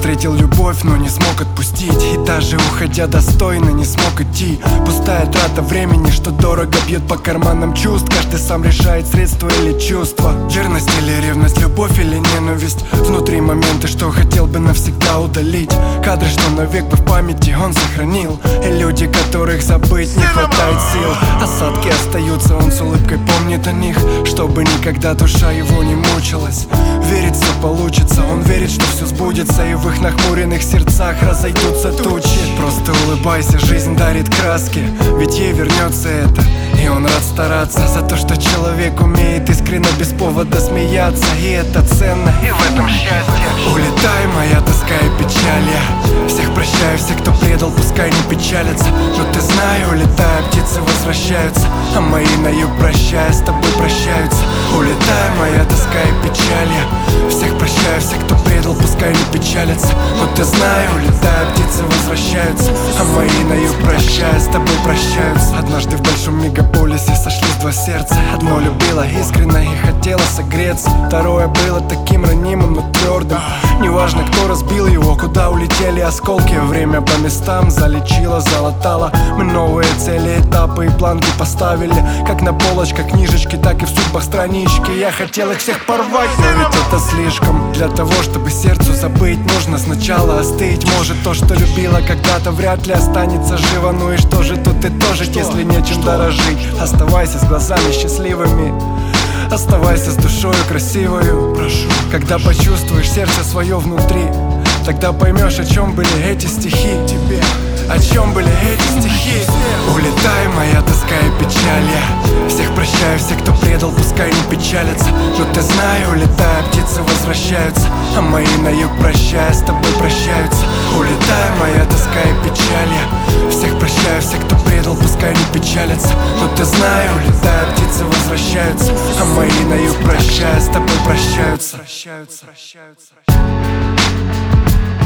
встретил любовь, но не смог отпустить. И даже уходя достойно не смог идти. Пустая трата времени, что дорого бьет по карманам чувств. Каждый сам решает, средства или чувства. Верность или ревность, любовь или ненависть. Внутри моменты, что хотел бы навсегда удалить. Кадры, что навек бы в памяти он сохранил. И люди, которых забыть не хватает сил. Осадки остаются, он с улыбкой помнит о них, чтобы никогда душа его не мучилась. Верит, все получится, он верит, что все сбудется. И в их нахмуренных сердцах разойдутся тучи. Просто улыбайся, жизнь дарит краски, ведь ей вернется это. И он рад стараться за то, что человек умеет искренне без повода смеяться. И это ценно, и в этом счастье. Улетай, моя тоска и печаль, я всех прощаю, все, кто предал, пускай не печалятся. Но ты знай, улетая, птицы возвращаются, а мои на юг, прощая, с тобой прощаются. Улетай, моя тоска и печаль, я всех прощаю, все, кто предал, пускай не печалятся. Но ты знай, улетая, птицы возвращаются, а мои на юг, прощая, с тобой прощаются. Однажды в большом мегаполисе сошлись два сердца. Одно любило искренне и хотело согреться, второе было таким ранимым, но твердым. Неважно, кто разбил его, куда улетели осколки. Время по местам залечило, залатало. Мы новые цели, этапы и планки поставили. Как на полочках книжечки, так и в судьбах странички. Я хотел их всех порвать, но ведь это слишком. Для того, чтобы сердцу забыть, нужно сначала остыть. Может, то, что любила когда-то, вряд ли останется живо. Ну и что же тут и тоже, если нечем дорожить? Оставайся с глазами счастливыми, оставайся с душою красивою. Прошу. Когда почувствуешь сердце свое внутри, тогда поймешь, о чем были эти стихи. Тебе, о чем были эти стихи. Улетай, моя тоска и печаль, я всех прощаю, все, кто предал, пускай не печалятся. Но ты знай, улетая, птицы возвращаются, а мои на юг, прощая, с тобой прощаются. Улетай, моя тоска и печаль, я всех прощаю, все, кто предал, пускай не печалятся. Но ты знай, улетая, птицы возвращаются, а мои на юг, прощая, с тобой прощаются.